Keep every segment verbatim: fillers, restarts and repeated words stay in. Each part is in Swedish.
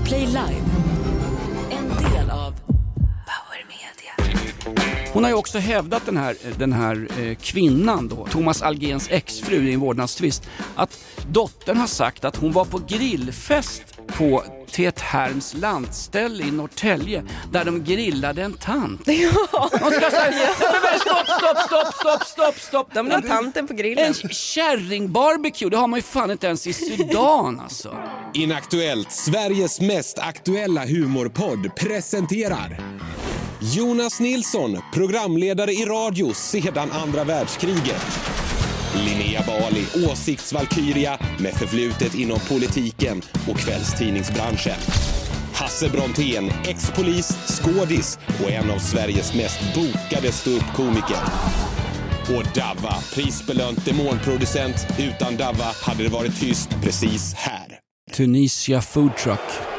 Play Live. En del av Power Media. Hon har ju också hävdat, den här, den här eh, kvinnan då, Thomas Algens exfru i en vårdnadstvist, att dottern har sagt att hon var på grillfest på Tet Herms landställe i Norrtälje där de grillade en tant. Ja. De ska säga, stopp, stopp, stopp, stopp, stopp, stopp. De la tanten på grillen. En kärringbarbecue, det har man ju fan inte ens i Sudan alltså. Inaktuellt, Sveriges mest aktuella humorpodd presenterar Jonas Nilsson, programledare i radio sedan andra världskriget. Linnea Bali, åsiktsvalkyria med förflutet inom politiken och kvällstidningsbranschen. Hasse Brontén, ex-polis, skådis och en av Sveriges mest bokade ståuppkomiker. Och Dava, prisbelönt demonproducent. Utan Dava hade det varit tyst precis här. Tunisia Food Truck.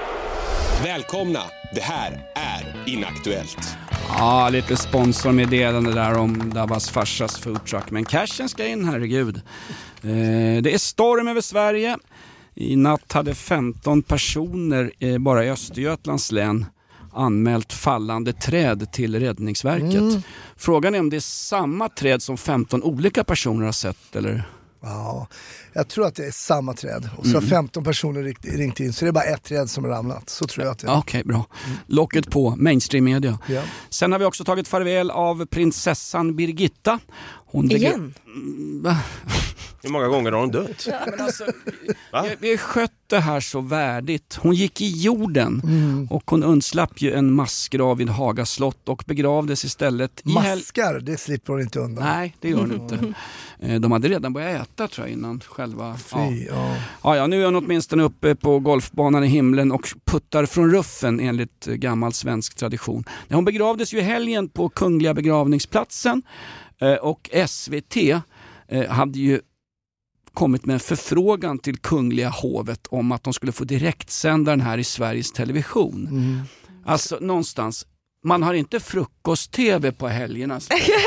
Välkomna, det här är Inaktuellt. Ja, lite sponsormeddelande där om Davas farsas food truck. Men cashen ska in, herregud. Eh, det är storm över Sverige. I natt hade femton personer eh, bara i Östergötlands län anmält fallande träd till Räddningsverket. Mm. Frågan är om det är samma träd som femton olika personer har sett, eller? Ja, jag tror att det är samma träd. Och så har mm. femton personer ringt in. Så det är bara ett träd som har ramlat. Så tror jag att det är. Okej, okay, bra. Locket på mainstream media. Ja. Sen har vi också tagit farväl av prinsessan Birgitta. Hon Igen? Begr- Hur många gånger har hon dött? Ja, men alltså, vi, vi skött det här så värdigt. Hon gick i jorden mm. och hon undslapp ju en massgrav vid Haga slott och begravdes istället i Maskar, hel- det slipper hon inte undan. Nej, det gör hon inte. De hade redan börjat äta, tror jag, innan själva. Fy, ja. Ja. Ja, ja, nu är hon åtminstone uppe på golfbanan i himlen och puttar från ruffen enligt gammal svensk tradition. Hon begravdes ju i helgen på Kungliga begravningsplatsen och S V T hade ju kommit med en förfrågan till Kungliga hovet om att de skulle få direktsända den här i Sveriges Television. Mm. Alltså någonstans, man har inte frukost-tv på helgerna.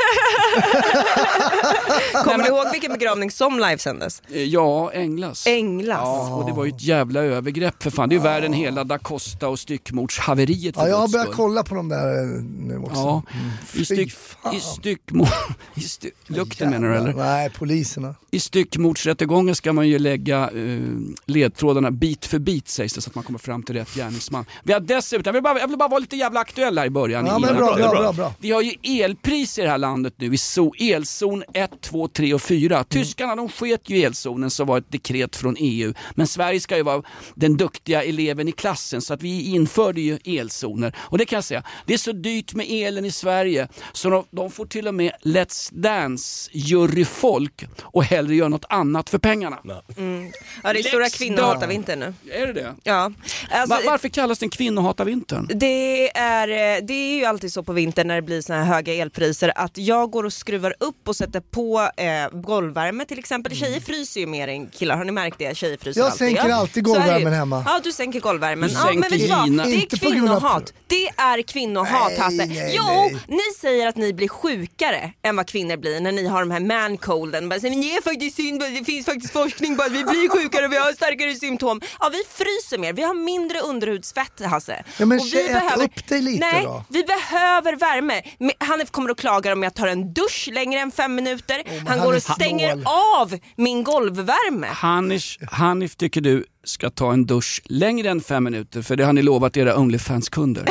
Kommer du ihåg vilken begravning som livesändes? Ja, Änglas. Änglas. Ja, och det var ju ett jävla övergrepp för fan. Det är ju ja. världen hela Da Costa och styckmordshaveriet. Ja, jag har börjat kolla på de där nu också. Ja, mm. i, styck, i styckmord... I styck, lukten menar du, eller? Nej, poliserna. I styckmordsrättegången ska man ju lägga uh, ledtrådarna bit för bit, sägs det, så att man kommer fram till rätt gärningsman. Vi har dessutom, jag vill bara, jag vill bara vara lite jävla aktuell här i början. Ja, men bra, bra, bra, bra. Vi har ju elpriser i det här landet nu i so- elzon ett, två, tre och fyra. Tyskarna, de sket ju elzonen, så var ett dekret från E U. Men Sverige ska ju vara den duktiga eleven i klassen, så att vi införde ju elzoner. Och det kan jag säga, det är så dyrt med elen i Sverige så de, de får till och med Let's Dance juryfolk och hellre göra något annat för pengarna. Mm. Ja, det är stora kvinnohatarvintern nu. Är det det? Ja. Alltså, Va- varför kallas den kvinnohatarvintern? Det är, det är ju alltid så på vintern när det blir såna här höga elpriser att jag går och skruvar upp och sätter på eh, golvvärme till exempel. Tjejer fryser ju mer än killar, har ni märkt det? Tjejer fryser jag alltid. sänker ja. alltid golvvärmen hemma. Ja, du sänker golvvärmen. Du ja, sänker men vet du vad? Gina. Det är Inte på grund av- kvinnohat. Det är kvinnohat, Hasse. Nej, nej, Jo, nej. ni säger att ni blir sjukare än vad kvinnor blir när ni har de här man-colden. Men det är faktiskt synd, det finns faktiskt forskning på att vi blir sjukare och vi har starkare symptom. Ja, vi fryser mer. Vi har mindre underhudsfett, Hasse. Ja, men och vi ät behöver... upp dig lite Nej, då. vi behöver värme. Han kommer att klaga om jag tar en dusch längre än fem minuter. Oh, han, han går är och stänger snål. av min golvvärme. Hanif, Hanif tycker du ska ta en dusch längre än fem minuter, för det har ni lovat era OnlyFans-kunder.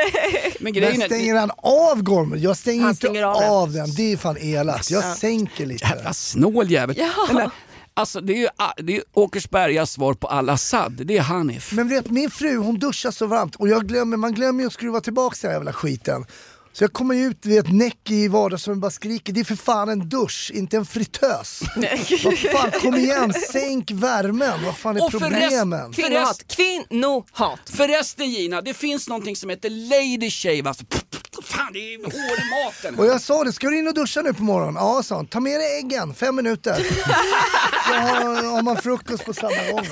Men grejen Men är... stänger han av golven? Jag stänger Han inte stänger av, av den. Det är fan elakt. Jag Ja. sänker lite. Jävla snål jävel. Ja. Eller, alltså det är ju det är Åkersbergas svar på Al-Assad. Det är Hanif. Men vet, min fru, hon duschar så varmt. Och jag glömmer, man glömmer ju att skruva tillbaka den här jävla skiten. Så jag kommer ut vid ett näck i vardagsrummet och bara skriker, det är för fan en dusch, inte en fritös. Vad fan, kom igen, sänk värmen. Vad fan är Och problemen? förrest- Kvinnohat. Kvinnohat. Förresten Gina, det finns någonting som heter Lady Shave. Alltså, pff, pff, fan, det är hår i maten. Och jag sa det, ska du in och duscha nu på morgonen? Ja, sa han, ta med dig äggen, fem minuter. Så har, har man frukost på samma gång.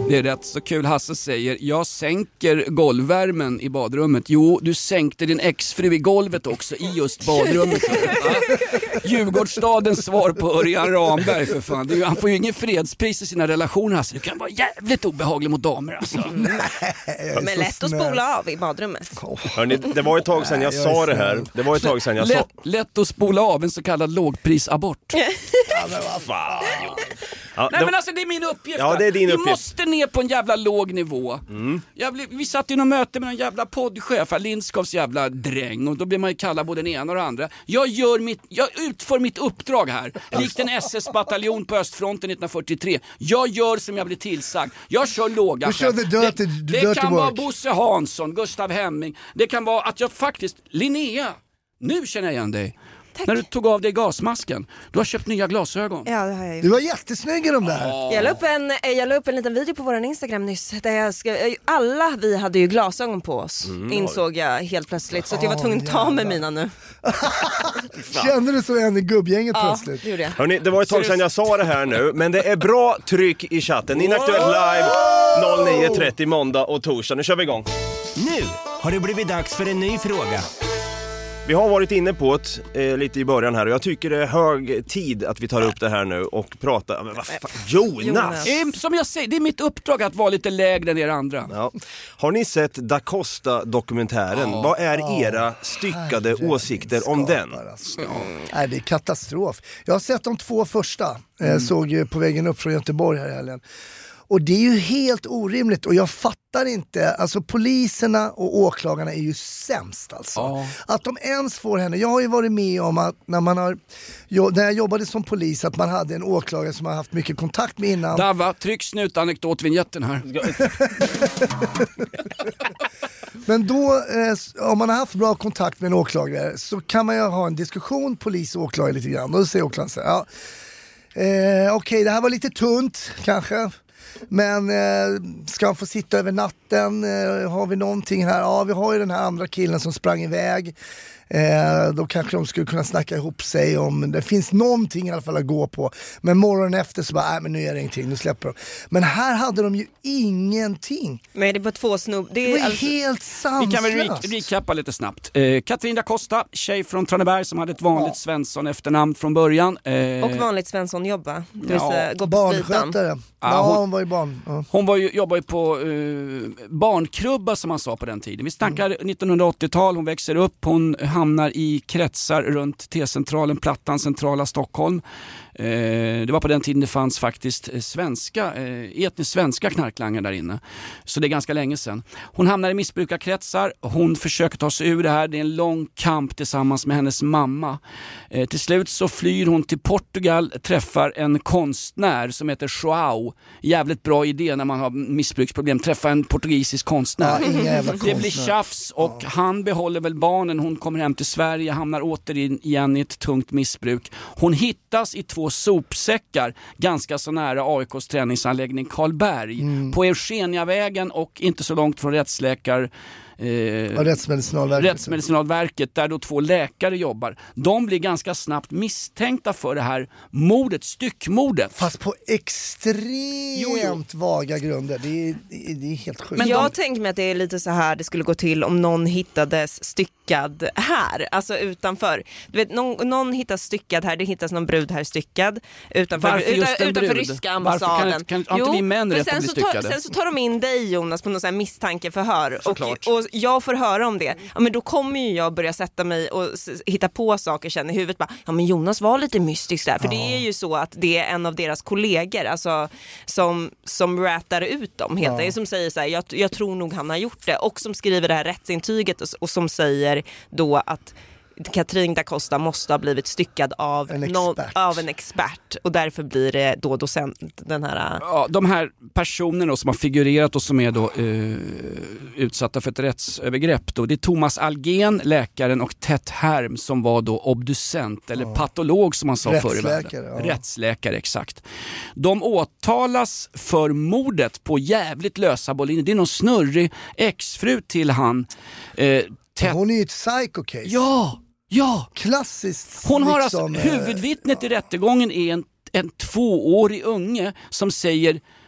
Det är rätt så kul. Hasse säger, jag sänker golvvärmen i badrummet. Jo, du sänkte din exfru i golvet också, i just badrummet. Djurgårdsstadens svar på Örjan Ramberg, för fan. Det är, han får ju ingen fredspris i sina relationer, Hasse. Du kan vara jävligt obehaglig mot damer, alltså. Nej, Men lätt att spola av i badrummet. Hörrni, det var ett tag sedan jag Nej, jag sa är det här. Det var ett tag sedan jag lätt, sa... lätt att spola av en så kallad lågprisabort. Fan. Ja, Nej det... men alltså det är min uppgift. Ja, det är din vi uppgift. måste ner på en jävla låg nivå. Mm. Jag blev, vi satt i något möte med en jävla poddchef, Lindskovs jävla dräng, och då blir man ju kalla både den ena och den andra. Jag gör mitt, jag utför mitt uppdrag här, likt en S S-bataljon på östfronten nittonhundrafyrtiotre. Jag gör som jag blir tillsagd. Jag kör låga. Du kör the dirty- det det dirty kan work. vara Bosse Hansson, Gustav Hemming. Det kan vara att jag faktiskt, Linnea, nu känner jag igen dig. När du tog av dig gasmasken. Du har köpt nya glasögon. Ja, det har jag gjort. Du var jättesnygg i de där. Jag la upp en, jag la upp en liten video på vår Instagram nyss där jag ska, alla vi hade ju glasögon på oss, mm, insåg jag helt plötsligt, så att jag var tvungen att ta med mina nu. Kände du så en i gubbgänget Ja, plötsligt? det gjorde jag. Hörrni, det var ett tag sedan jag sa det här nu, men det är bra tryck i chatten. Inaktuellt live nio trettio måndag och torsdag. Nu kör vi igång. Nu har det blivit dags för en ny fråga. Vi har varit inne på det eh, lite i början här, och jag tycker det är hög tid att vi tar upp det här nu och pratar. Men vad fan? Jonas! Jonas. Det är, som jag säger, det är mitt uppdrag att vara lite lägre än er andra. Ja. Har ni sett Da Costa-dokumentären? Ja. Vad är era styckade Herre åsikter om den? skapar, alltså. Nej, det är katastrof. Jag har sett de två första. Jag såg ju på vägen upp från Göteborg här i helgen. Och det är ju helt orimligt, och jag fattar inte, alltså poliserna och åklagarna är ju sämst alltså. Ja. Att de ens får henne, jag har ju varit med om att när man har, när jag jobbade som polis, att man hade en åklagare som har haft mycket kontakt med innan. Dava, tryck snut anekdotvinjetten här. Men då, eh, om man har haft bra kontakt med en åklagare, så kan man ju ha en diskussion, polis och åklagare lite grann. Då säger åklagaren så här, ja, eh, okej, okay, det här var lite tunt kanske. Men eh, ska han få sitta över natten? Eh, har vi någonting här? Ja, vi har ju den här andra killen som sprang iväg. Eh, då kanske de skulle kunna snacka ihop sig om det finns någonting i alla fall att gå på. Men morgonen efter så bara, nej men nu är det ingenting, nu släpper de. Men här hade de ju ingenting. Men det var två snubb. Det Det var är alltså, helt Vi kan väl sanslöst. re- recappa lite snabbt. Eh, Katrin da Costa, tjej från Traneberg som hade ett vanligt Svensson efternamn från början. Eh, och vanligt Svensson-jobb, va? Det vill Ja, säga, gå på spritan. Barnskötare. Ja, Ja, hon- hon var ju barn. Ja. Hon var ju, jobbade ju på eh, barnkrubba som man sa på den tiden. Vi snackar nittonhundraåttiotal, hon växer upp, hon hamnar i kretsar runt T-centralen, Plattan, centrala Stockholm. Eh, det var på den tiden det fanns faktiskt eh, svenska, eh, etniskt svenska knarklangare där inne. Så det är ganska länge sedan. Hon hamnar i missbrukarkretsar, hon försöker ta sig ur det här. Det är en lång kamp tillsammans med hennes mamma. Eh, till slut så flyr hon till Portugal, träffar en konstnär som heter Joao. Jävligt bra idé när man har missbruksproblem, träffa en portugisisk konstnär. Ja, inga jävla Det blir konstnär. tjafs och han behåller väl barnen. Hon kommer hem till Sverige, hamnar åter in igen i ett tungt missbruk. Hon hittas i två sopsäckar ganska så nära A I K:s träningsanläggning Karlberg Mm. på Eugeniavägen och inte så långt från rättsläkar eh, Ja, Rättsmedicinalverket. Rättsmedicinalverket där då två läkare jobbar. De blir ganska snabbt misstänkta för det här mordet, styckmordet. Fast på extremt Jo, jo. vaga grunder. Det är, det är, det är helt sjukt. Men Men jag de- tänker mig att det är lite så här det skulle gå till om någon hittades styckad här, alltså utanför. Du vet, någon, någon hittas styckad här, det hittas någon brud här styckad utanför, Varför just utan, en utanför brud? ryska Varför kan ambassaden. inte- kan- har inte vi män för rätt att sen bli så tar, styckade? sen så tar de in dig, Jonas, på någon sån här misstankeförhör och, Såklart. och jag får höra om det. Ja, men då kommer ju jag börja sätta mig och s- hitta på saker sen i huvudet. Bara, ja men Jonas var lite mystisk där, för det är ju så att det är en av deras kollegor, alltså, som, som rätar ut dem helt enkelt, som säger så här, jag, jag tror nog han har gjort det, och som skriver det här rättsintyget och, och som säger då att Katrin da Costa måste ha blivit styckad av En någon, expert. av en expert, och därför blir det då docent, den här. Ja, de här personerna då som har figurerat och som är då eh, utsatta för ett rättsövergrepp då, det är Thomas Algen, läkaren, och Ted Herm som var då obducent eller patolog som man sa förr i världen. Rättsläkare, ja. Rättsläkare, exakt. De åtalas för mordet på jävligt lösa boliner. Det är någon snurrig exfru till han. Eh, Ted... Hon är ju ett psycho case. Ja, ja! Klassiskt. Hon har liksom, alltså, eh, huvudvittnet i rättegången är en, en tvåårig unge som säger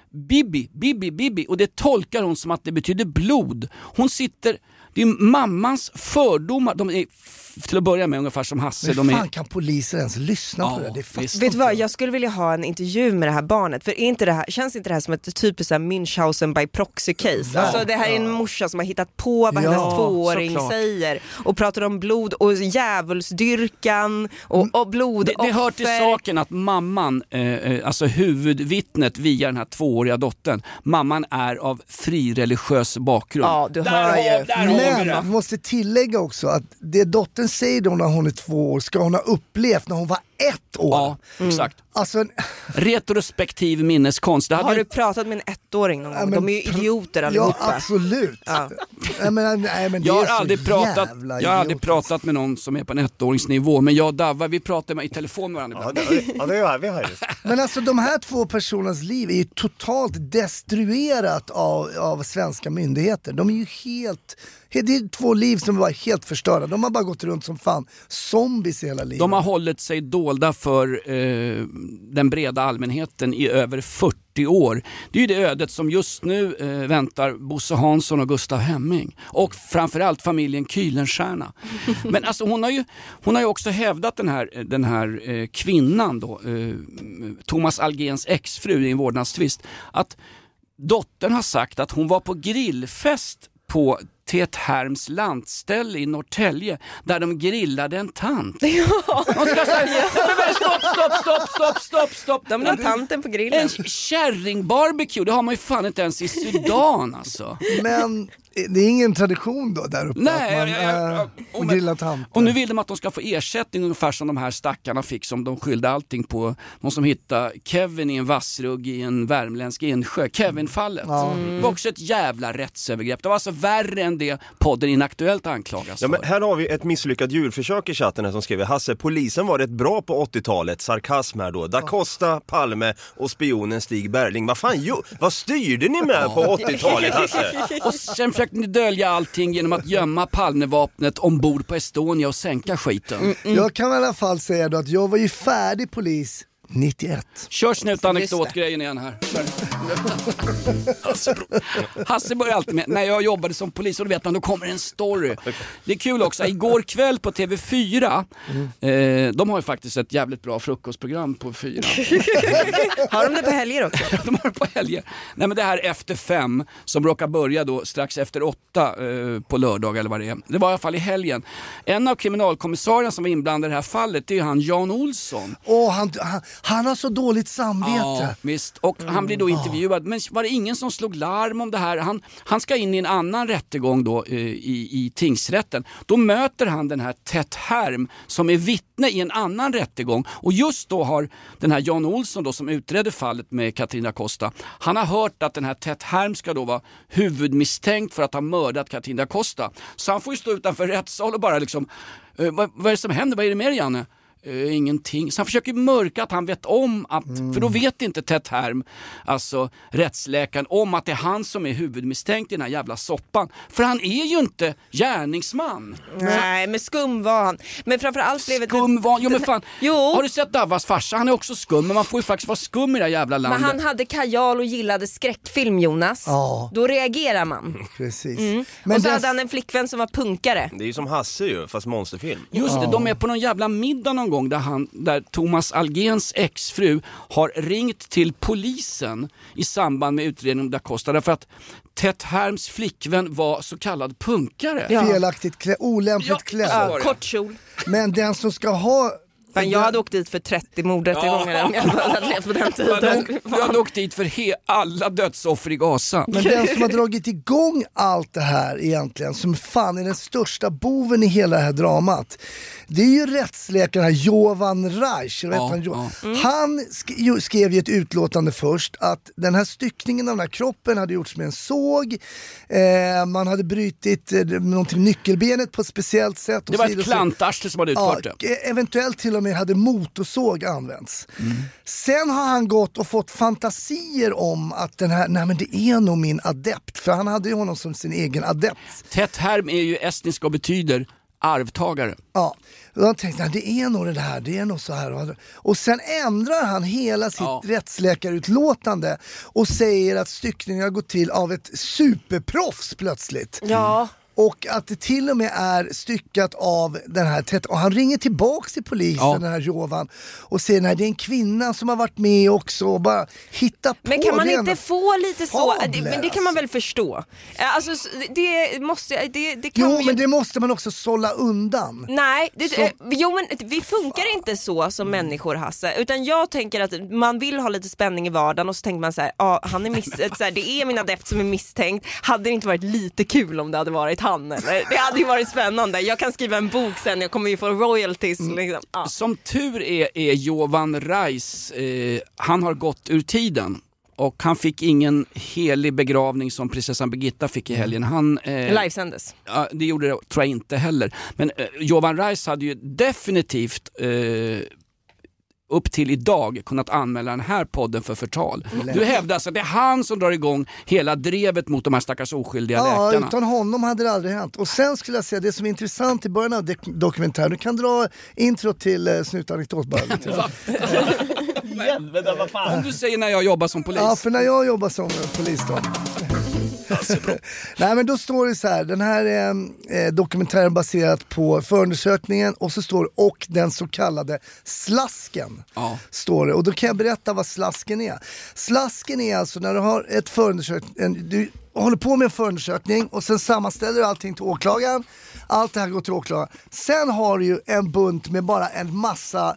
Bibi, Bibi, Bibi. Och det tolkar hon som att det betyder blod. Hon sitter, det är mammans fördomar. De är till att börja med ungefär som Hasse. Men de fan är... kan poliser ens lyssna Ja, på det? Det är fast Vet du vad, jag skulle vilja ha en intervju med det här barnet. För är inte det här, känns inte det här som ett typiskt Münchhausen by proxy case? Ja, Alltså det här är en morsa som har hittat på vad Ja, hennes tvååring såklart. säger. Och pratar om blod och djävulsdyrkan och, och blod. Det, det hör till saken att mamman, eh, alltså huvudvittnet via den här tvååriga dottern, mamman är av frireligiös bakgrund. Ja, du Där hör har- ju. där har vi Men det. man måste tillägga också att det dottern säger då när hon är två år ska hon ha upplevt när hon var ett år. Ja, exakt. Alltså, Retrospektiv minneskonst. Det hade Har ju- du pratat med en ettåring någon Ja, gång? men De är ju pr- idioter ja, allihopa. absolut. Ja. Nej, men, nej, men det Jag har är så aldrig pratat, jävla jag har aldrig idiotiskt. pratat med någon som är på en ettåringsnivå, men jag och Davva, vi pratar med i telefon med varandra Ja, ibland. det, ja, det gör vi har ju. Men alltså de här två personernas liv är ju totalt destruerat av, av svenska myndigheter. De är ju helt... Det är två liv som var helt förstörda. De har bara gått runt som fan zombies hela livet. De har hållit sig dolda för eh, den breda allmänheten i över fyrtio år. Det är ju det ödet som just nu eh, väntar Bosse Hansson och Gustav Hemming. Och framförallt familjen Kühlenstierna. Men alltså hon har ju, hon har ju också hävdat den här, den här eh, kvinnan då, eh, Thomas Algens exfru i en vårdnadstvist, att dottern har sagt att hon var på grillfest på Tetherms landställe i Norrtälje där de grillade en tant. Ja. De ska säga, stopp, stopp, stopp, stopp, stopp, stopp. De la tanten på grillen. En kärringbarbecue, det har man ju fan inte ens i Sudan alltså. Men det är ingen tradition då där uppe Nej, att man jag- jag- äh, och- grillar tanter. Och nu vill de att de ska få ersättning ungefär som de här stackarna fick som de skyllde allting på. Någon som hittade Kevin i en vassrugg i en värmländsk insjö. Kevin-fallet. Det var också ett jävla rättsövergrepp. Det var alltså värre än det podden Inaktuellt anklagas Ja, men för. här har vi ett misslyckat djurförsök i chatten här som skriver: Hasse, polisen var rätt bra på åttiotalet, sarkasm här då. Da Costa, Palme och spionen Stig Berling. Vad fan, jo, vad styrde ni med på åttiotalet, Hasse? Och sen försökte ni dölja allting genom att gömma Palmevapnet ombord på Estonia och sänka skiten. Jag kan i alla fall säga då att jag var ju färdig polis nittioett. Kör snut anekdotgrejen igen här. Hasse börjar alltid med, när jag jobbade som polis och då vet man, då kommer en story. Det är kul också, igår kväll på T V fyra, eh, de har ju faktiskt ett jävligt bra frukostprogram på fyra. Har de det på helger också? De har det på helger. Nej men det här efter fem som råkar börja då strax efter åtta eh, på lördag eller vad det är. Det var i alla fall i helgen. En av kriminalkommissarierna som var inblandad i det här fallet, det är han Jan Olsson. Åh, han, han, han har så dåligt samvete. Ja, visst. Och han blir då intervjuad. Men var det ingen som slog larm om det här? Han, han ska in i en annan rättegång då eh, i, i tingsrätten. Då möter han den här Tetherm som är vittne i en annan rättegång. Och just då har den här Jan Olsson då, som utredde fallet med Katarina Costa, han har hört att den här Tetherm ska då vara huvudmisstänkt för att ha mördat Katarina Costa. Så han får ju stå utanför rättssal och bara liksom, eh, vad, vad är det som händer? Vad är det med Janne? Uh, ingenting. Så han försöker mörka att han vet om att, mm. för då vet inte Tetherm, alltså rättsläkaren, om att det är han som är huvudmisstänkt i den här jävla soppan. För han är ju inte gärningsman. Nej, men skum var han. Men framförallt blev det... Skum var, jo men fan, Jo. har du sett Davas farsa? Han är också skum, men man får ju faktiskt vara skum i det här jävla landet. Men han hade kajal och gillade skräckfilm, Jonas. Ja. Då reagerar man. Precis. Mm. Men och så det- hade han en flickvän som var punkare. Det är ju som Hasse ju, fast monsterfilm. Just det, de är på någon jävla middag någon gång där, han, där Thomas Algens exfru har ringt till polisen i samband med utredningen om Da Costa därför att Tetherms flickvän var så kallad punkare. Ja. Felaktigt klädd, olämpligt Ja, klädd. ja. Ja, kort kjol. Men den som ska ha... Men jag hade åkt dit för trettio mordrättegångar om jag hade levt på den tiden. Du hade åkt dit för he- alla dödsoffer i Gaza. Men den som har dragit igång allt det här egentligen, som fan är den största boven i hela det här dramat, det är ju rättsläkaren Jovan Reich. Vet Ja, han, jo- ja. Mm. han sk- ju- skrev ju ett utlåtande först att den här styckningen av den här kroppen hade gjorts med en såg, eh, man hade brutit eh, någonting, nyckelbenet på ett speciellt sätt. Och Det var så vidare ett och så- klantarsle som hade utfört Ja, det. e- eventuellt till och med hade motorsåg använts. Sen har han gått och fått fantasier om att den här, nej men det är nog min adept, för han hade ju honom som sin egen adept. Tetherm är ju estniska och betyder arvtagare. Ja, och jag tänkte att det är nog det här, det är nog så här. Och sen ändrar han hela sitt Ja. rättsläkarutlåtande och säger att styckningen har gått till av ett superproffs plötsligt. Ja. Och att det till och med är styckat av den här tät- och han ringer tillbaks till polisen, Ja. den här Jovan, och säger nej, det är en kvinna som har varit med också och bara hitta på. Men kan man rena inte få lite så, fabler, det, men det kan man väl förstå. Alltså det måste, det, det kan Jo, vi ju... men det måste man också sålla undan. Nej, det, Så- eh, jo men vi funkar inte så som människor, Hasse, utan jag tänker att man vill ha lite spänning i vardagen och så tänker man så här, ja, han är miss- så här, det är min adept som är misstänkt. Hade det inte varit lite kul om det hade varit han, eller? Det hade ju varit spännande. Jag kan skriva en bok sen, jag kommer ju få royalties liksom. Ja. Som tur är är Jovan Reis, eh, han har gått ur tiden. Och han fick ingen helig begravning som prinsessan Birgitta fick i helgen. Han, eh, Livesändes. ja, det gjorde det, tror jag inte heller. Men eh, Jovan Reis hade ju definitivt eh, upp till idag kunnat anmäla den här podden för förtal. Du hävdar alltså att det är han som drar igång hela drevet mot de här stackars oskyldiga Ja, läkarna. utan honom hade det aldrig hänt. Och sen skulle jag säga, det som är intressant i början av dok- dokumentären, du kan dra intro till eh, snutanekdot bara lite. Om du säger när jag jobbar som polis. Ja, för när jag jobbar som eh, polis då. Nej, men då står det så här, den här eh, dokumentären baserat på förundersökningen, och så står det, och den så kallade slasken. Ja. Står det. Och då kan jag berätta vad slasken är. Slasken är alltså när du har ett förundersökning, en, du håller på med en förundersökning och sen sammanställer du allting till åklagaren. Allt det här går till åklagaren. Sen har du ju en bunt med bara en massa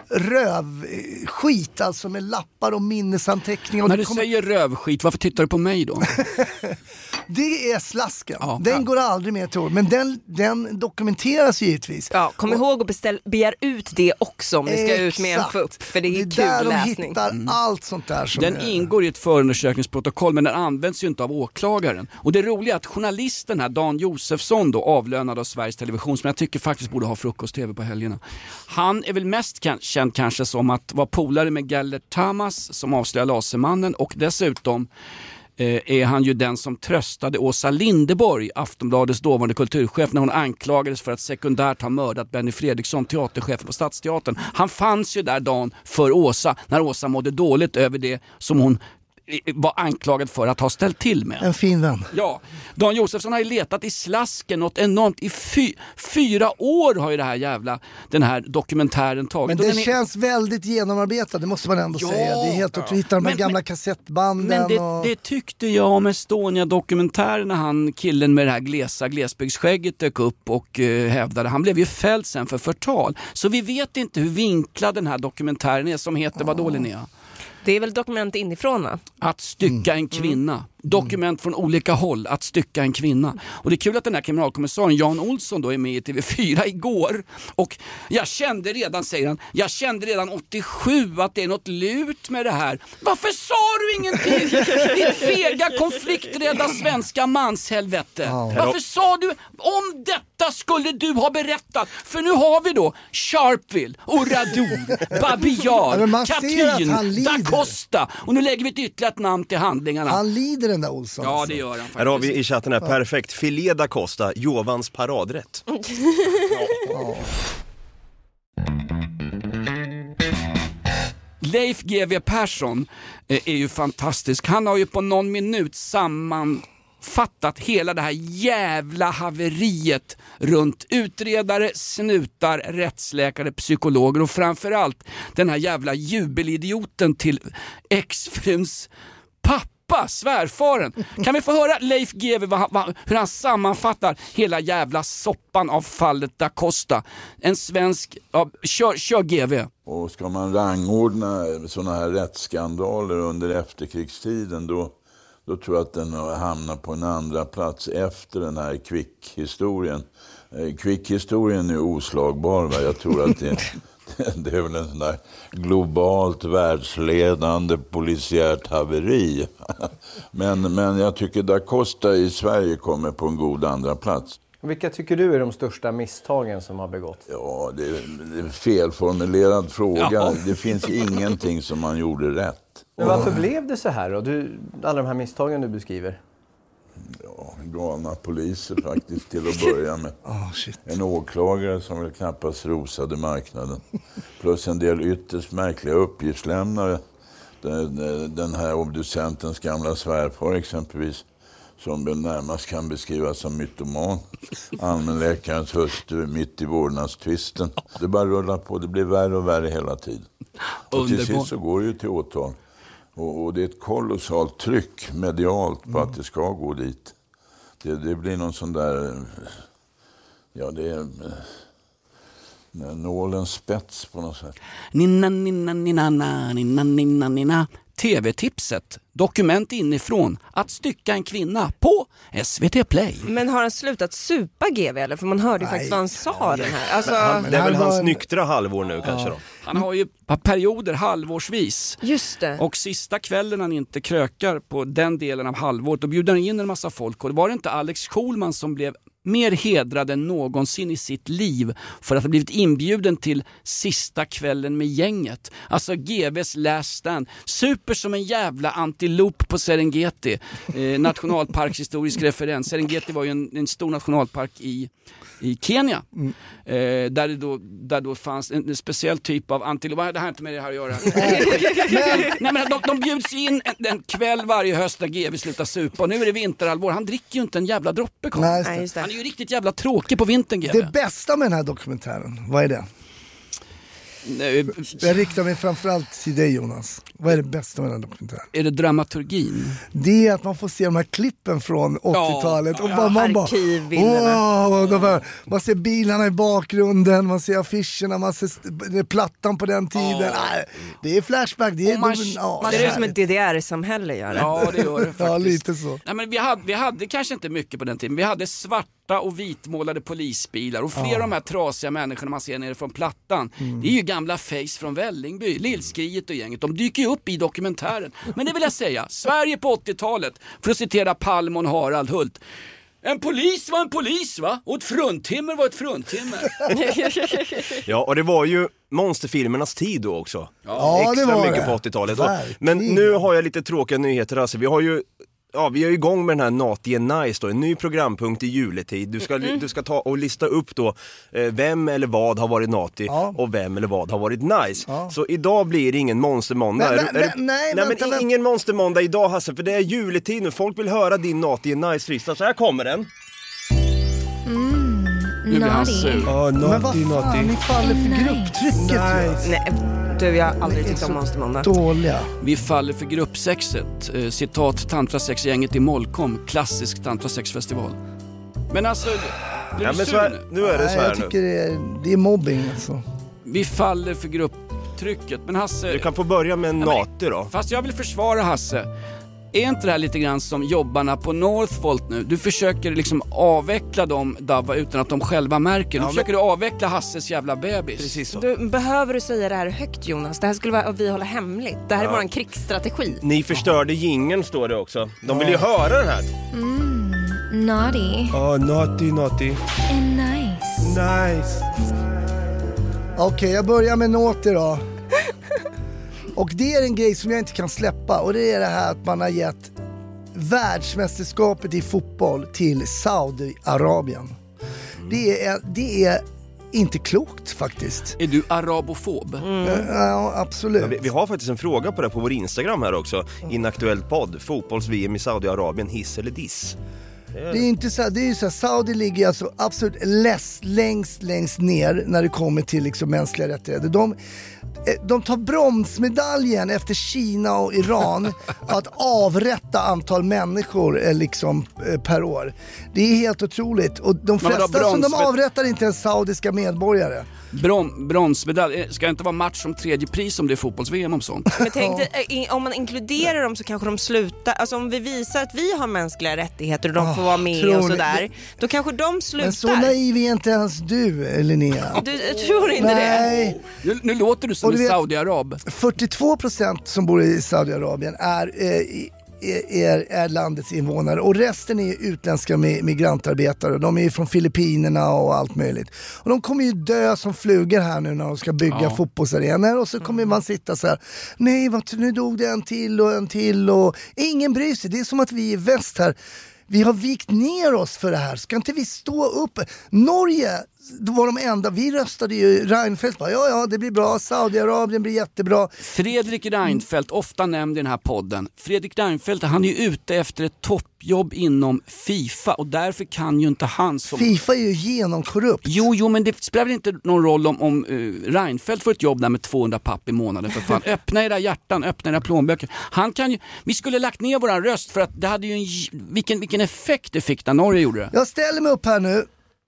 rövskit, alltså med lappar och minnesanteckningar. Och När det du kommer- säger rövskit, varför tittar du på mig då? Det är slasken. Ja. Den Ja. går aldrig med till år. Men den, den dokumenteras givetvis. Ja, kom ihåg att beställ, begär ut det också om ni ska ut med en Exakt. fupp, för det är, Det är kul där de läsning. hittar allt sånt där. Som Den är- ingår i ett förundersökningsprotokoll, men den används ju inte av åklagaren. Och det roliga är att journalisten här, Dan Josefsson då, avlönad av Sveriges Television, som jag tycker faktiskt borde ha frukost-tv på helgerna. Han är väl mest kan- känd kanske som att vara polare med Gellert Tamas som avslöjar Lasermannen, och dessutom eh, är han ju den som tröstade Åsa Linderborg, Aftonbladets dåvarande kulturchef, när hon anklagades för att sekundärt ha mördat Benny Fredriksson, teaterchefen på Stadsteatern. Han fanns ju där dagen för Åsa, när Åsa mådde dåligt över det som hon eh, var anklagad för att ha ställt till med. En fin vän. Ja, Dan Josefsson har ju letat i slasken något enormt. I fy, fyra år har ju det här jävla, den här dokumentären tagit. Men Och det den är- känns väldigt genomarbetad, det måste man ändå Ja. säga. Det är helt otroligt. Hitta de här Men- gamla men- kassettbanden. Men det, och... det tyckte jag om Estonia-dokumentären när han, killen med det här glesa glesbygdsskägget, dök upp och eh, hävdade. Han blev ju fälld sen för förtal. Så vi vet inte hur vinklad den här dokumentären är, som heter, vad då Linnea? Det är väl dokument inifrån, va? Att stycka en kvinna. Dokument från olika håll, att stycka en kvinna. Och det är kul att den här kriminalkommissarien Jan Olsson då är med i T V fyra igår. Och jag kände redan, säger han, jag kände redan åttiosju att det är något lut med det här. Varför sa du ingenting? Ditt fega konflikträdda svenska manshelvete. Varför sa du, om detta skulle du ha berättat? För nu har vi då Sharpeville, Oradour, Babi Ja, Yar, men man ser att Katyn, han lider. Da Costa. Och nu lägger vi ett ytterligare ett namn till handlingarna. Han lider, den där Olsson. Ja, alltså. det gör han faktiskt. Här har vi i chatten här, perfekt. Filé da Costa, Jovans paradrätt. Leif G W Persson eh, är ju fantastisk. Han har ju på någon minut sammanfattat hela det här jävla haveriet runt utredare, snutar, rättsläkare, psykologer och framförallt den här jävla jubelidioten till exfruns pappa, svärfaren. Kan vi få höra Leif G W vad, vad, hur han sammanfattar hela jävla soppan av fallet Da Costa? En svensk, ja, kör, kör G W. Och ska man rangordna sådana här rättsskandaler under efterkrigstiden, då, då tror jag att den hamnar på en andra plats efter den här Quick-historien. Eh, Quick-historien är oslagbar, va? Jag tror att det, det är väl en sån där globalt världsledande polisiärt haveri. Men, men jag tycker Da Costa i Sverige kommer på en god andra plats. Vilka tycker du är de största misstagen som har begått? Ja, det är, det är en felformulerad fråga. Ja. Det finns ingenting som man gjorde rätt. Men varför blev det så här då? Du, alla de här misstagen du beskriver? Ja, galna poliser faktiskt till att börja med. Oh, shit. En åklagare som väl knappast rosade marknaden. Plus en del ytterst märkliga uppgiftslämnare. Den här obducentens gamla svärfar exempelvis, som väl närmast kan beskrivas som mytoman. Allmänläkarens hustru mitt i vårdnadstvisten. Det bara rullar på, det blir värre och värre hela tiden. Och till sist så går det ju till åtal. Och, och det är ett kolossalt tryck medialt på att det ska gå dit. Det, det blir någon sån där, ja det är nålens spets på något sätt. Ninna, ninna, ninna, ninna, ninna, ninna. T V-tipset, dokument inifrån, att stycka en kvinna på S V T Play. Men har han slutat supa G V eller? För man hörde ju faktiskt vad han sa den här. Alltså... Han, det är väl han hans var... nyktra halvår nu ja. kanske då. Han har ju perioder halvårsvis. Just det. Och sista kvällen han inte krökar på den delen av halvåret, då bjuder han in en massa folk. Och det var det inte Alex Schulman som blev mer hedrad än någonsin i sitt liv för att ha blivit inbjuden till sista kvällen med gänget. Alltså G V:s last stand. Super som en jävla antilop på Serengeti. Eh, nationalparkshistorisk referens. Serengeti var ju en, en stor nationalpark i i Kenya. Mm. Eh, där, det då, där då fanns en, en speciell typ av antilop. Det har inte med det här att göra. men, nej, men de, de bjuds in en, en kväll varje höst när G V slutar supa. Och nu är det vinterhalvår. Han dricker ju inte en jävla droppe. Nej, han är ju riktigt jävla tråkig på vintern, G V. Det bästa med den här dokumentären, vad är det? Nej, jag riktar mig framförallt till dig, Jonas. Vad är det bästa med den här dokumentären? Är det dramaturgin? Det är att man får se de här klippen från åttiotalet. Ja, och bara, man bara, arkivbilderna. Åh, bara, man ser bilarna i bakgrunden, man ser affischerna, man ser plattan på den tiden. Nej, det är flashback. Det är man, de, ja, man ser ut som ett D D R-samhälle gör det. Ja, det gör det faktiskt. Ja, lite så. Nej, men vi, hade, vi hade kanske inte mycket på den tiden. Vi hade svarta och vitmålade polisbilar och flera ja. av de här trasiga människorna man ser nere från plattan. Mm. Det är ju gamla face från Vällingby, Lillskriet och gänget. De dyker ju upp i dokumentären. Men det vill jag säga, Sverige på åttiotalet, för att citera Palmon Harald Hult. En polis var en polis, va? Och ett fruntimmer var ett fruntimmer. Ja, och det var ju monsterfilmernas tid då också. Ja, extra det var mycket det. på åttiotalet. Men nu har jag lite tråkiga nyheter. Alltså, vi har ju Ja, vi är ju igång med den här Naughty and Nice då, en ny programpunkt i juletid. Du ska, mm. du ska ta och lista upp då eh, vem eller vad har varit naughty ja. och vem eller vad har varit nice. Ja. Så idag blir det ingen monstermåndag. Men, är, men, är, men, nej, nej, vänta, men ingen monstermåndag idag, Hasse, för det är juletid nu. Folk vill höra din Naughty and Nice-lista, så här kommer den. Mm, nu blir han sur. Oh, naughty, men vad fan, naughty. Ni faller för grupptrycket. Nice. Nej, du, jag har aldrig tyckt om monstermåndag. Dåliga. Vi faller för gruppsexet. Eh, citat tantrasexgänget i Molkom. Klassisk tantrasexfestival. Men alltså, blir ja, du men sur så här, nu? nu är det Nej, så här jag nu. tycker det är, det är mobbing alltså. Vi faller för grupptrycket. Men Hasse... Du kan få börja med en ja, naughty då. Fast jag vill försvara Hasse. Är inte det här lite grann som jobbarna på Northvolt nu? Du försöker liksom avveckla dem, Davva, utan att de själva märker. Du ja, försöker men... avveckla Hasses jävla bebis. Precis så. Du, behöver du säga det här högt, Jonas? Det här skulle vara, vi hålla hemligt. Det här ja. är vår krigsstrategi. Ni förstörde jingeln, står det också. De vill ju höra den här. Mm, naughty. Oh, naughty, naughty. And nice. Nice. Okej, okay, jag börjar med naughty då. Och det är en grej som jag inte kan släppa, och det är det här att man har gett världsmästerskapet i fotboll till Saudiarabien. Mm. Det är, det är inte klokt faktiskt. Är du arabofob? Mm. Ja, absolut. Ja, vi, vi har faktiskt en fråga på det på vår Instagram här också. Inaktuellt podd, fotbolls-V M i Saudiarabien, hiss eller diss? Det är inte så, det är ju så här, Saudi ligger alltså absolut läst, längst, längst ner när det kommer till liksom mänskliga rättigheter. De, de tar bromsmedaljen efter Kina och Iran att avrätta antal människor liksom per år. Det är helt otroligt. Och de flesta som de avrättar inte ens saudiska medborgare. Bron, bronsmedalj, ska det inte vara match som tredje pris om det är fotbolls-V M om sånt? Men tänk dig, om man inkluderar dem så kanske de slutar. Alltså om vi visar att vi har mänskliga rättigheter och de oh, får vara med och sådär, då kanske de slutar. Men så naiv är inte ens du, Linnea. Du tror inte Nej. det? Nu, nu låter du som en saudiarab. fyrtiotvå procent som bor i Saudiarabien är eh, Är, är landets invånare, och resten är utländska migrantarbetare. De är från Filippinerna och allt möjligt. Och de kommer ju dö som flugor här nu när de ska bygga ja. fotbollsarenor, och så kommer man sitta så här: nej, vad, nu dog det en till och en till och ingen bryr sig. Det är som att vi i väst här, Vi har vikt ner oss för det här. Ska inte vi stå upp? Norge, då var de enda. Vi röstade ju Reinfeldt. Bara, ja, ja, det blir bra. Saudiarabien blir jättebra. Fredrik Reinfeldt, ofta nämnd i den här podden. Fredrik Reinfeldt, han är ju ute efter ett toppjobb inom FIFA och därför kan ju inte han som... FIFA är ju genomkorrupt. Jo, jo, men det spelar väl inte någon roll om, om uh, Reinfeldt får ett jobb där med tvåhundra papp i månaden för fan. Öppna era hjärtan, öppna era plånböcker. Han kan ju... Vi skulle lagt ner våran röst för att det hade ju en... Vilken, vilken effekt det fick när Norge gjorde det. Jag ställer mig upp här nu.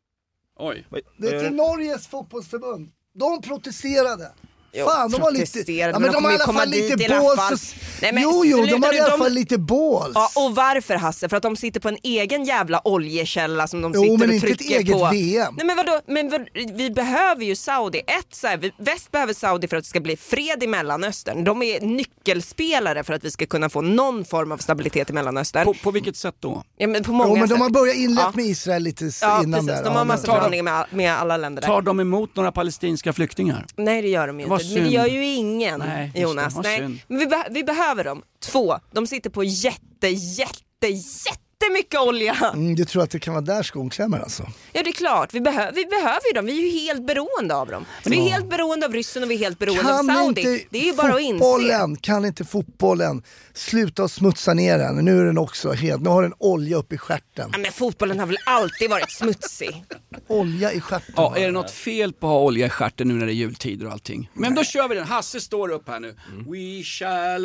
Oj. Det är till Norges fotbollsförbund. De protesterade. Jo, Fan, de var lite... Ja, men de, de har i alla fall lite båls. Jo, jo, de har i alla fall lite båls. Ja, och varför, Hasse? För att de sitter på en egen jävla oljekälla som de jo, sitter men och inte trycker ett eget på. V M. Nej, men vadå? Men vad, vi behöver ju Saudi. Ett, så här, vi, väst behöver Saudi för att det ska bli fred i Mellanöstern. De är nyckelspelare för att vi ska kunna få någon form av stabilitet i Mellanöstern. På, på vilket sätt då? Ja, men på många jo, men sätt. de har börjat inlett ja. med Israel lite ja, innan precis. där. De har ja, massa förhandlingar med, med alla länder där. Tar de emot några palestinska flyktingar? Nej, det gör de ju inte. Men det gör ju ingen, Nej, Jonas. Nej. Men vi, be- vi behöver dem. Två, de sitter på jätte, jätte, jättemycket olja. Mm, du tror att det kan vara där skon klämmer alltså? Ja, det är klart. Vi, behö- vi behöver ju dem. Vi är ju helt beroende av dem. Så vi är helt beroende av Ryssen och vi är helt beroende kan av Saudi. Det är ju bara att inse. Kan inte fotbollen sluta att smutsa ner den? Nu är den också helt... Nu har den olja upp i stjärten. Ja, men fotbollen har väl alltid varit smutsig. Olja i stjärten. Ja, är det något fel på att ha olja i stjärten nu när det är jultider och allting? Men då kör vi den. Hasse står upp här nu. Mm. We shall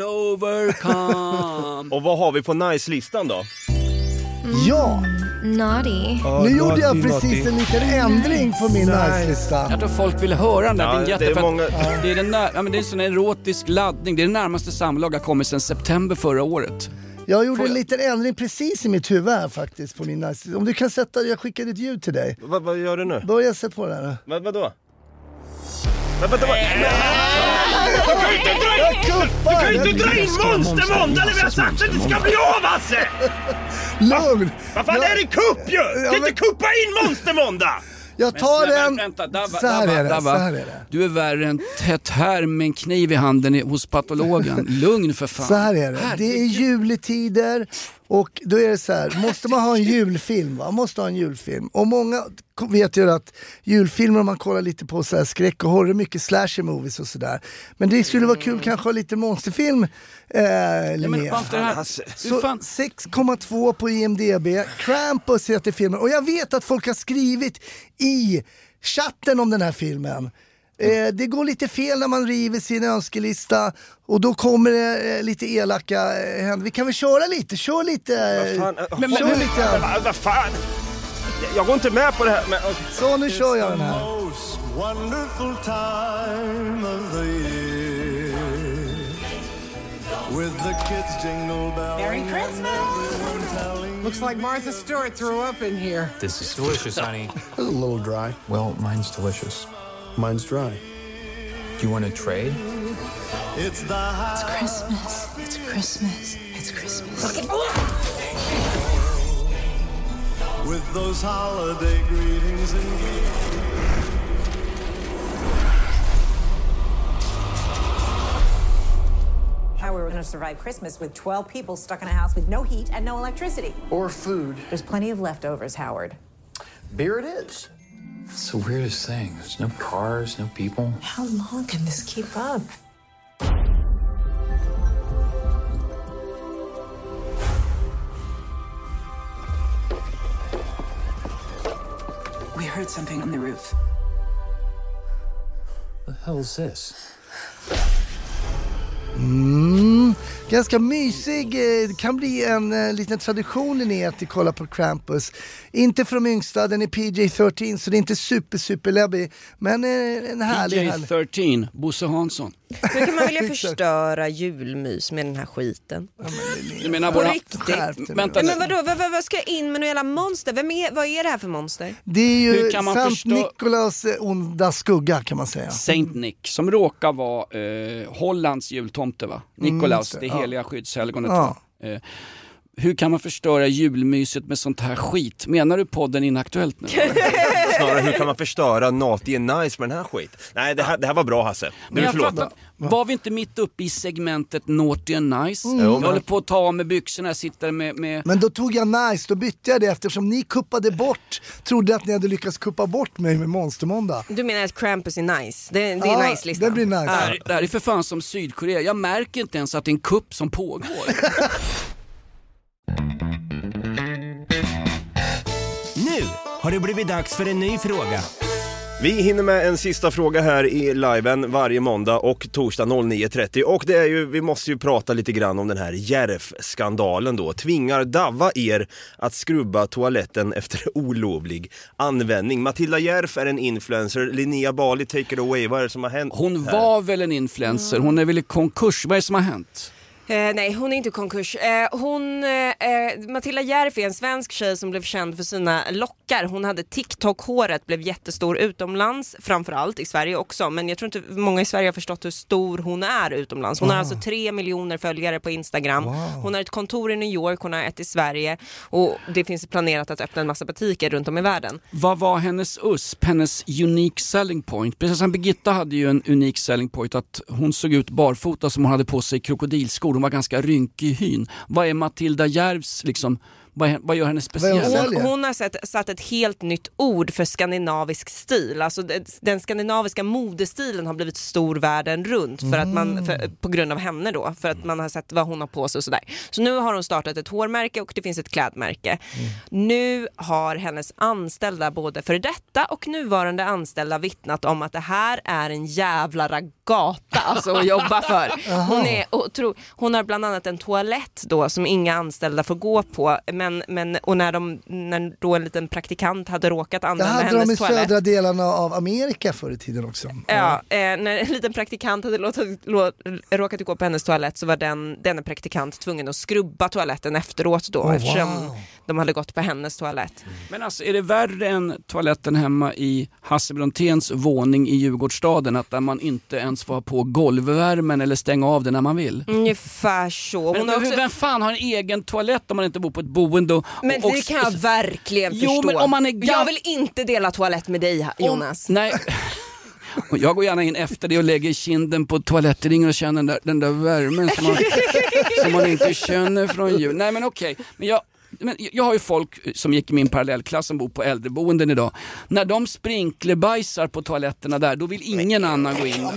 overcome. Och vad har vi på nice-listan då? Mm. Ja. Naughty. Oh, nu gjorde jag precis en liten ändring på min nice-lista. Jag tror folk ville höra den där ja, vignetten. Det är, många... det är den där, ja, men det är en sån erotisk laddning. Det är den närmaste samlag jag kommit sedan september förra året. Jag gjorde jag... en liten ändring precis i mitt huvud här faktiskt på min nice. Om du kan sätta, jag skickade ett ljud till dig. Va, vad gör du nu? Börja sätta på det här. Va, vadå? Va, vadå? Du kan ju inte dra in, du kan ju inte dra in Monstermåndag när vi har sagt att det ska bli av, Hasse! Lugn! Vad fan är det kupp ju? Du kan inte kuppa in Monstermåndag! Jag tar men, den, vänta, Dabba, så, här Dabba, är det, Dabba. så här är det. Du är värre än tätt här med en kniv i handen i, hos patologen. Lugn för fan. Så här är det, det är juletider och då är det så här, måste man ha en julfilm va? Måste ha en julfilm. Och många vet ju att julfilmer, om man kollar lite på så här skräck och horror, mycket slasher movies och sådär. Men det skulle vara kul kanske ha lite monsterfilm eh, ja, men, här, så sex komma två på I M D B. Krampus heter filmen. Och jag vet att folk har skrivit i chatten om den här filmen. Eh, det går lite fel när man river sin önskelista och då kommer det eh, lite elaka händer. Vi kan väl köra lite, kör lite. Vad fan? Men, men, kör men, lite. Vad va, fan? Jag går inte med på det här. Men, okay. Så nu kör jag den här. Wonderful time of the year with the kids jingle bells. Merry Christmas! Looks like Martha Stewart threw up in here. This is delicious, honey. A little dry. Well, mine's delicious. Mine's dry. Do you want to trade? It's the It's Christmas. It's Christmas. It's Christmas. with those holiday greetings and gifts. How we were going to survive Christmas with twelve people stuck in a house with no heat and no electricity. Or food. There's plenty of leftovers, Howard. Beer it is. It's the weirdest thing. There's no cars, no people. How long can this keep up? We heard something on the roof. What the hell is this? Mm, ganska mysig, det kan bli en uh, liten tradition i ner att kolla på Krampus. Inte för de yngsta, den är P G tretton så det är inte super super läbbig, men uh, en härlig P G tretton, Bosse Hansson. Hur kan man vilja förstöra julmys med den här skiten? Ja, men du menar på bara... riktigt? Vänta, men vadå, vad, vad, vad ska jag in med några jävla monster? Vem är, vad är det här för monster? Det är ju Sankt förstå... Nikolaus onda skugga kan man säga. Saint Nick, som råkar vara eh, Hollands jultomte va? Nikolaus, mm, det heliga ja. skyddshelgonet. Ja. Eh, hur kan man förstöra julmyset med sånt här skit? Menar du podden Inaktuellt nu? Snarare, hur kan man förstöra Naughty and Nice med den här skit? Nej, det här, det här var bra, Hasse. Men jag fattar, var vi inte mitt uppe i segmentet Naughty and Nice? Mm. Jag Jo, men- håller på att ta av med byxorna, sitter med... med... Men då tog jag Nice, då bytte jag det eftersom ni kuppade bort, trodde att ni hade lyckats kuppa bort mig med Monstermåndag. Du menar att Krampus är nice? Det, det är Ja, nice-listan. det blir nice. Det här, det här är för fan som Sydkorea. Jag märker inte ens att det är en kupp som pågår. Nu har det blivit dags för en ny fråga. Vi hinner med en sista fråga här i liven varje måndag och torsdag nio trettio. Och det är ju, vi måste ju prata lite grann om den här Järf-skandalen då. Tvingar Davva er att skrubba toaletten efter olovlig användning. Matilda Järf är en influencer. Linnea Bali, take it away. Vad är det som har hänt? Hon här? var väl en influencer. Hon är väl i konkurs. Vad är det som har hänt? Eh, nej, hon är inte i konkurs. Eh, hon, eh, Matilda Järf är en svensk tjej som blev känd för sina lockar. Hon hade TikTok-håret, blev jättestor utomlands, framförallt i Sverige också. Men jag tror inte många i Sverige har förstått hur stor hon är utomlands. Hon Wow. har alltså tre miljoner följare på Instagram. Wow. Hon har ett kontor i New York, hon har ett i Sverige. Och det finns planerat att öppna en massa butiker runt om i världen. Vad var hennes U S P, hennes unique selling point? Precis som Birgitta hade ju en unik selling point, att hon såg ut barfota som hon hade på sig krokodilskor. Hon var ganska rynkig i hyn. Vad är Matilda Järvs liksom, vad, är, vad gör henne speciell? Hon, hon har sett, satt ett helt nytt ord för skandinavisk stil. Alltså det, den skandinaviska modestilen har blivit stor världen runt för att man, för, på grund av henne då. För att man har sett vad hon har på sig och sådär. Så nu har hon startat ett hårmärke och det finns ett klädmärke. Mm. Nu har hennes anställda, både för detta och nuvarande anställda, vittnat om att det här är en jävla ragata alltså att jobba för. Hon, är, och tro, hon har bland annat en toalett då som inga anställda får gå på. Men, men, och när, de, när då en liten praktikant hade råkat Det använda hade hennes de i toalett. södra delarna av Amerika förr i tiden också. Ja, eh, när en liten praktikant hade låtit, lå, råkat gå på hennes toalett så var den, denna praktikant tvungen att skrubba toaletten efteråt då, Oh, eftersom wow. de hade gått på hennes toalett. Men alltså, är det värre än toaletten hemma i Hasse Bronténs våning i Djurgårdsstaden, att där man inte ens får ha på golvvärmen eller stänga av den när man vill? Ungefär så. Men, Hon har också... Vem fan har en egen toalett om man inte bor på ett boende? Och, Men och, det kan jag verkligen Jo, förstå. men om man är gam- Jag vill inte dela toalett med dig, Jonas. Om, nej. Och jag går gärna in efter det och lägger kinden på toalettringen och känner den där, den där värmen som man, som man inte känner från jul. Nej men okej, men jag, men jag har ju folk som gick i min parallellklass som bor på äldreboenden idag. När de sprinklerbajsar på toaletterna där, då vill ingen annan gå in.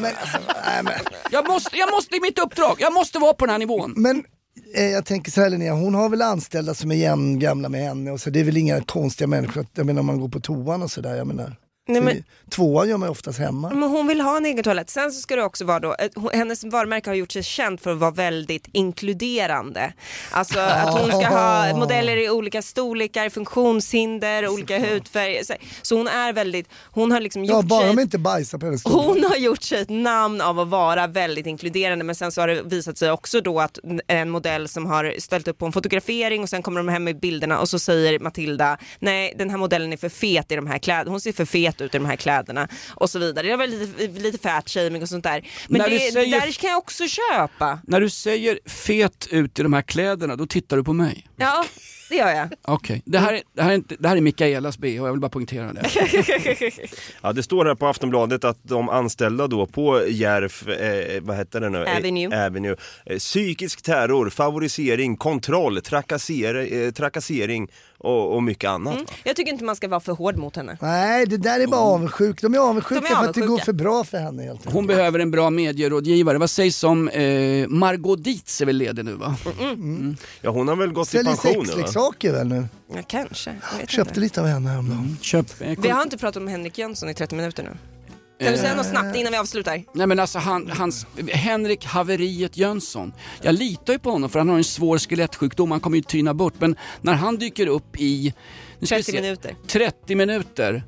Jag måste, jag måste i mitt uppdrag, jag måste vara på den här nivån. Men eh, jag tänker så här, Linnea, hon har väl anställda som är jämngamla med henne och så det är väl inga konstiga människor, jag menar om man går på toan och sådär, jag menar. Nej, men... Tvåan gör man ju oftast hemma. Men hon vill ha en egen toalett. Sen så ska det också vara då, hennes varumärke har gjort sig känt för att vara väldigt inkluderande. Alltså att hon ska ha modeller i olika storlekar, funktionshinder, olika hudfärger. Så, så hon är väldigt, hon har liksom gjort Ja, bara sig... de inte bajsar på hennes toalett. Hon har gjort sig ett namn av att vara väldigt inkluderande, men sen så har det visat sig också då att en modell som har ställt upp på en fotografering och sen kommer de hem med bilderna och så säger Matilda, nej den här modellen är för fet i de här kläderna, hon ser för fet ut i de här kläderna och så vidare. Det var lite, lite fat shaming och sånt där. Men När det, du säger- det där kan jag också köpa. När du säger fet ut i de här kläderna, då tittar du på mig. Ja, det gör jag. Okej, okay. det, här är- det, här är inte- det här är Mikaelas B och jag vill bara poängtera det. Ja, det står här på Aftonbladet att de anställda då på Järf, eh, vad heter det nu? Avenue. Avenue. Eh, psykisk terror, favorisering, kontroll, trakassering, eh, trakassering och, och mycket annat. Mm. Jag tycker inte man ska vara för hård mot henne. Nej, det där är bara avundsjuk. De är avundsjuka De är för att det går avundsjuka. för bra för henne helt enkelt. Hon behöver en bra medierådgivare. Vad sägs om eh, Margot Dietz är väl ledig nu va? Mm. Ja, hon har väl gått Säljer i pension nu va? sexleksaker väl nu? Ja, kanske. Jag vet Köpte inte. lite av henne häromdagen. Köp, eh, Vi har inte pratat om Henrik Jönsson i trettio minuter nu. Kan du säga något snabbt innan vi avslutar? Nej men alltså han, hans, Henrik Haveriet Jönsson. Jag litar ju på honom för han har en svår skelettsjukdom. Han kommer ju tyna bort. Men när han dyker upp i nu ska vi trettio se, minuter. trettio minuter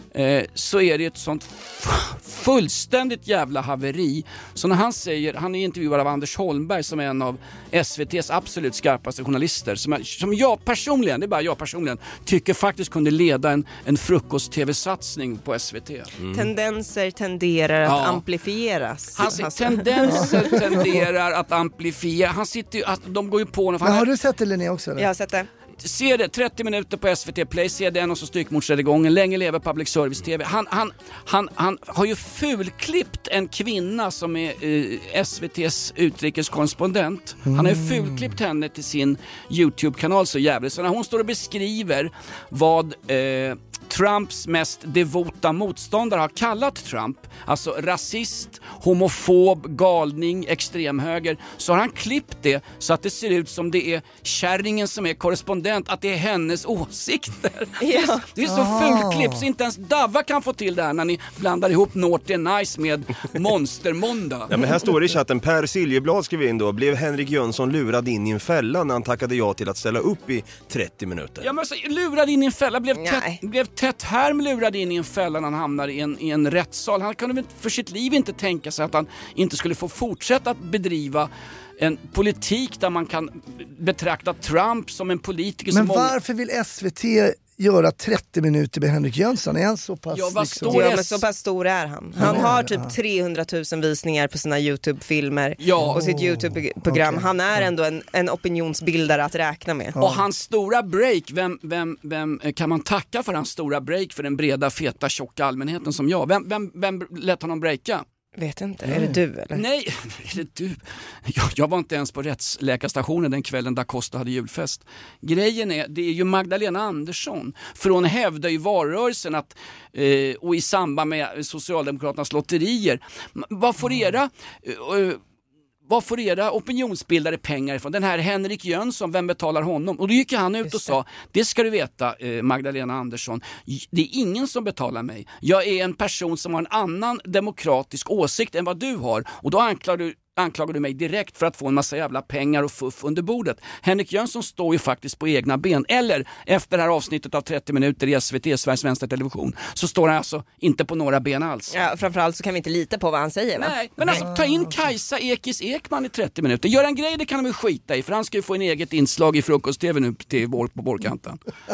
eh, så är det ett sånt f- fullständigt jävla haveri. Så när han säger, han är intervjuad av Anders Holmberg som är en av S V T:s absolut skarpaste journalister som, är, som jag personligen, det är bara jag personligen, tycker faktiskt kunde leda en, en frukost-tv-satsning på S V T. Mm. Tendenser tenderar att ja. amplifieras. Han, tendenser tenderar att amplifiera. Han sitter ju, att de går ju på honom. Men har du sett det, Linnea, också? Eller? Jag har sett det. Se det, trettio minuter på S V T Play, se den och så styrkmordsrättegången, länge lever public service T V. Han, han, han, han har ju fulklippt en kvinna som är eh, S V T:s utrikeskorrespondent. Mm. Han har ju fulklippt henne till sin YouTube-kanal så jävligt. Så när hon står och beskriver vad eh, Trumps mest devota motståndare har kallat Trump, alltså rasist, homofob, galning, extremhöger, så har han klippt det så att det ser ut som det är kärringen som är korrespondent, att det är hennes åsikter. Ja. Det är, det är så Ah. fulklippt så inte ens Davva kan få till det här när ni blandar ihop Naughty and Nice med Monstermåndag. Ja, men här står det i chatten, Per Siljeblad skrev in då, blev Henrik Jönsson lurad in i en fälla när han tackade ja till att ställa upp i trettio minuter? Ja, men så, lurad in i en fälla, blev tätt, blev tätt härm lurad in i en fälla när han hamnar i en, i en rättssal. Han kunde för sitt liv inte tänka sig att han inte skulle få fortsätta att bedriva en politik där man kan betrakta Trump som en politiker. Men som varför vill S V T göra trettio minuter med Henrik Jönsson? Är han så pass... Ja, vad liksom... står ja, men så pass stor är han. Han Ja, har typ ja. trehundratusen visningar på sina YouTube-filmer Ja. och sitt YouTube-program. Okay. Han är ändå en, en opinionsbildare att räkna med. Och hans stora break, vem, vem, vem kan man tacka för hans stora break för den breda, feta, tjocka allmänheten som jag? Vem, vem, vem lät honom breaka? Vet inte, är det du eller? Nej, är det du? Jag, jag var inte ens på rättsläkarstationen den kvällen där Costa hade julfest. Grejen är, det är ju Magdalena Andersson. För hon hävdar ju valrörelsen att, eh, och i samband med Socialdemokraternas lotterier, vad får era... Eh, Vad får era opinionsbildare pengar ifrån? Den här Henrik Jönsson, vem betalar honom? Och då gick han ut och sa, det ska du veta eh, Magdalena Andersson, det är ingen som betalar mig. Jag är en person som har en annan demokratisk åsikt än vad du har. Och då anklagar du anklagar du mig direkt för att få en massa jävla pengar och fuff under bordet. Henrik Jönsson står ju faktiskt på egna ben. Eller efter det här avsnittet av trettio minuter i S V T, Sveriges Vänstra Television, så står han alltså inte på några ben alls. Ja, framförallt så kan vi inte lita på vad han säger, va? Nej, men alltså ta in Kajsa Ekis Ekman i trettio minuter. Gör en grej, det kan de ju skita i, för han ska ju få en eget inslag i frukost-tv nu till vår, på vårkanten.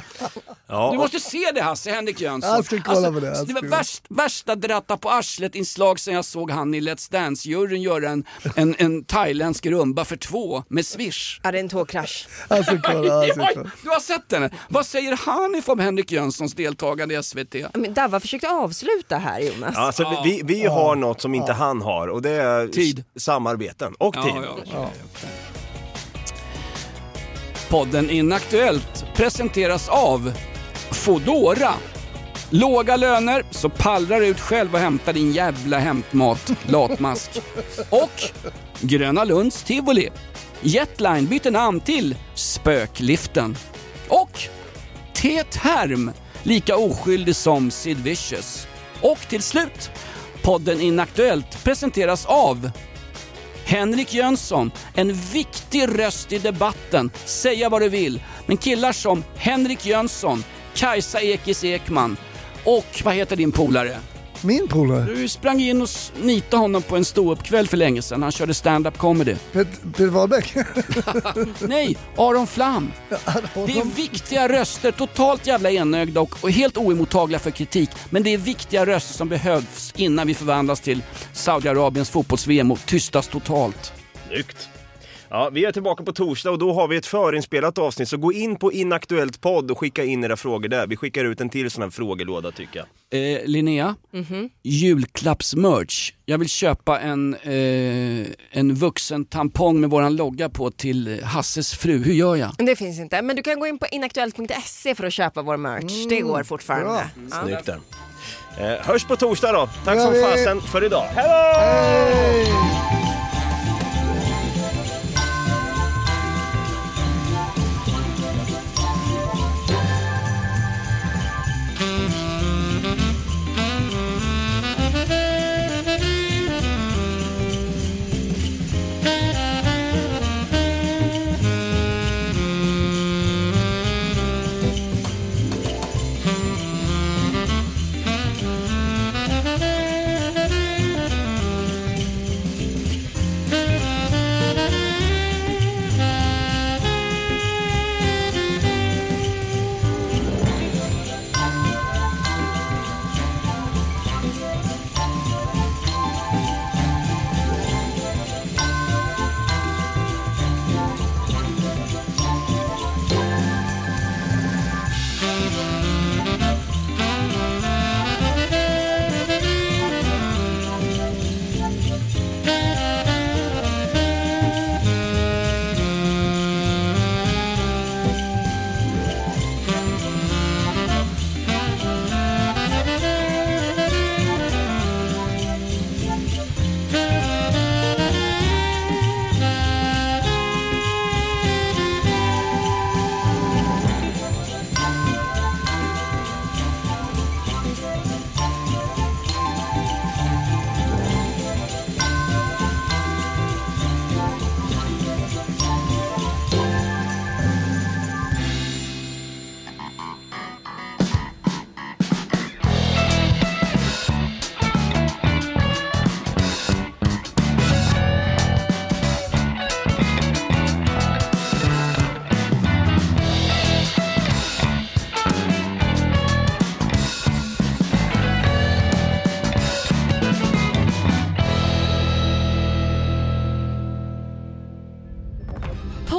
Ja, du måste se det, Hasse, Henrik Jönsson. Jag ska kolla på det. Alltså, det var värst, värsta dratta på arslet inslag sen jag såg han i Let's Dance-juryn göra en, en, en thailändsk rumba för två med Swish. Ja, det är en tågkrasch. Alltså, kolla, alltså, kolla. Oj, du har sett den. Vad säger han ifrån Henrik Jönssons deltagande i S V T? Men Davva försökte avsluta här, Jonas. Ja, alltså, ja. Vi, vi har något som inte han har, och det är tid. Samarbeten och tid. Ja, ja, okay, ja. Podden Inaktuellt presenteras av Fodora. Låga löner, så pallrar ut själv och hämtar din jävla hämtmat, latmask. Och Gröna Lunds Tivoli. Jetline byter namn till Spökliften. Och Tet Härm, lika oskyldig som Sid Vicious. Och till slut, podden Inaktuellt presenteras av Henrik Jönsson, en viktig röst i debatten. Säga vad du vill, men killar som Henrik Jönsson, Kajsa Ekis Ekman och vad heter din polare? Min polare? Du sprang in och nitade honom på en ståuppkväll för länge sedan. Han körde stand-up comedy. Peter Wahlbeck? Nej, Aron Flam. Det är viktiga röster, totalt jävla enögda och, och helt oemottagliga för kritik. Men det är viktiga röster som behövs innan vi förvandlas till Saudiarabiens fotbolls-V M och tystas totalt. Snyggt. Ja, vi är tillbaka på torsdag och då har vi ett förinspelat avsnitt, så gå in på Inaktuellt podd och skicka in era frågor där. Vi skickar ut en till sån här frågelåda, tycker jag. Eh, Linnea, mm-hmm. julklappsmerch. Jag vill köpa en, eh, en vuxen tampong med våran logga på till Hasses fru. Hur gör jag? Det finns inte, men du kan gå in på inaktuellt punkt se för att köpa vår merch. Mm, det går fortfarande. Ja. Snyggt där. Eh, hörs på torsdag då. Tack som fasen för idag. Hej då! Hey!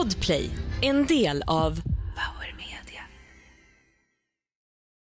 Podplay, en del av